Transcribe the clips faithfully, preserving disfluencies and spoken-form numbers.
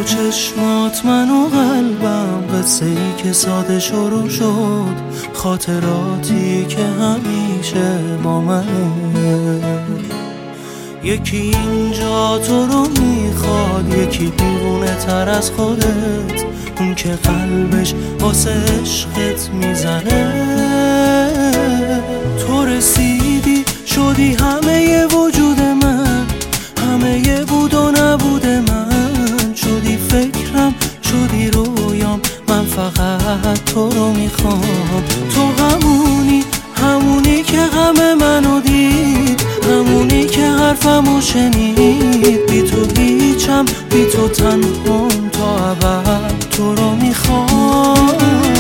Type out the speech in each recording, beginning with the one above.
و چشمات من و قلبم، قصه ای که ساده شروع شد، خاطراتی که همیشه با منه. یکی اینجا تو رو میخواد، یکی دیوونه تر از خودت، اون که قلبش واسه عشقت میزنه. تو رسیدی شدی همه وجود من، همه بود و نبود من، شدی فکرم شدی رویام، من فقط تو رو میخوام. تو همونی همونی که غم منو دید، همونی که حرفمو شنید، بی تو هیچم بی تو تنهام، تا ابد تو رو میخوام.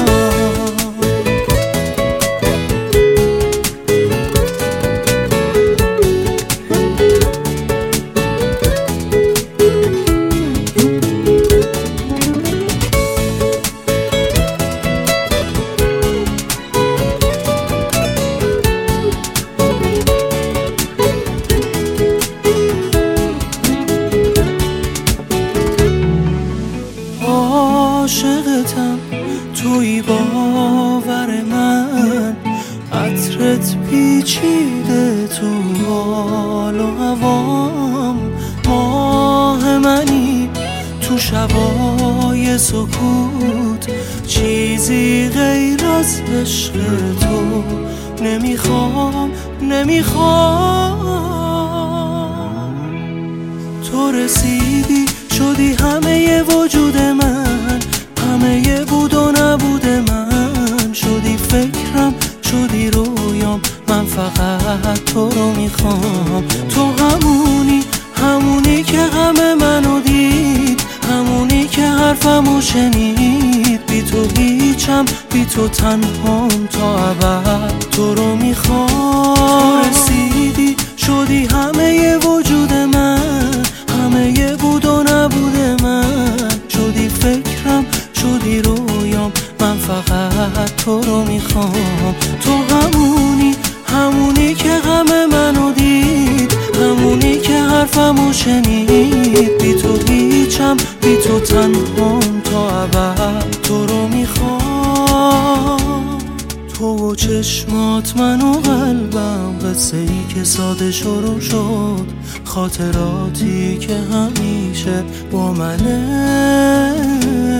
عاشقتم توی باور من، عطرت پیچیده تو حال و هوام، ماه منی تو شبای سکوت، چیزی غیر از عشق تو نمیخوام نمیخوام. تو رسیدی شدی همه وجود من، همه بود و نبود من، شدی فکرم شدی رویام، من فقط تو رو میخوام. تو همونی همونی که غم منو دید، همونی که حرفمو شنید، بی تو هیچم بی تو تنهام، تا ابد تو رو میخوام. تو رسیدی شدی همه وجود من، همه بود و نبود من، شدی فکرم شدی رویام، من فقط تو رو میخوام. تو همونی همونی که غم منو دید، همونی که حرفمو شنید، بی تو هیچم بی تو تنهام، تا ابد تو رو میخوام. تو و چشمات من و قلبم، قصه ای که ساده شروع شد، خاطراتی که همیشه با منه.